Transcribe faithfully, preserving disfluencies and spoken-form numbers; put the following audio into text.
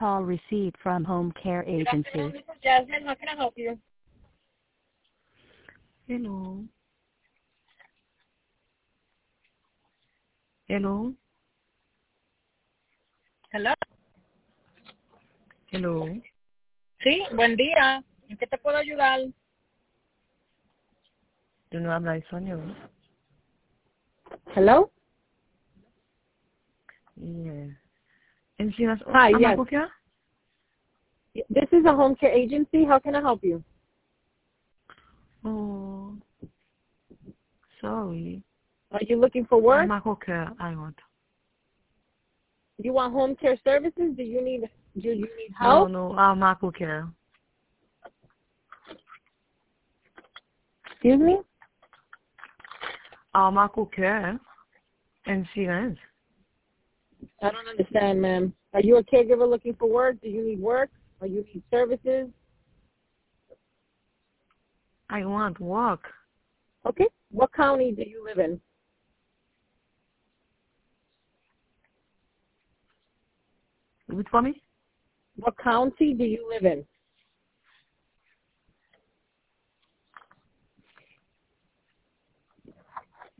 call received from Home Care Good afternoon, Agency. this is Jasmine. How can I help you? Hello. Hello. Hello. Hello. Sí, buen día. ¿En qué te puedo ayudar? Yo no hablo español. Hello? Yeah. Encinas. Hi, yes. Amakukia? This is a home care agency. How can I help you? Oh. Sorry. Are you looking for work? Amakukia, I want. You want home care services? Do you need do you need No, help? no, Amakukia. Excuse me? Amakukia. Encinas. I don't understand, ma'am. Are you a caregiver looking for work? Do you need work? Or you need services? I want work. Okay. What county do you live in? Repeat for me? What county do you live in?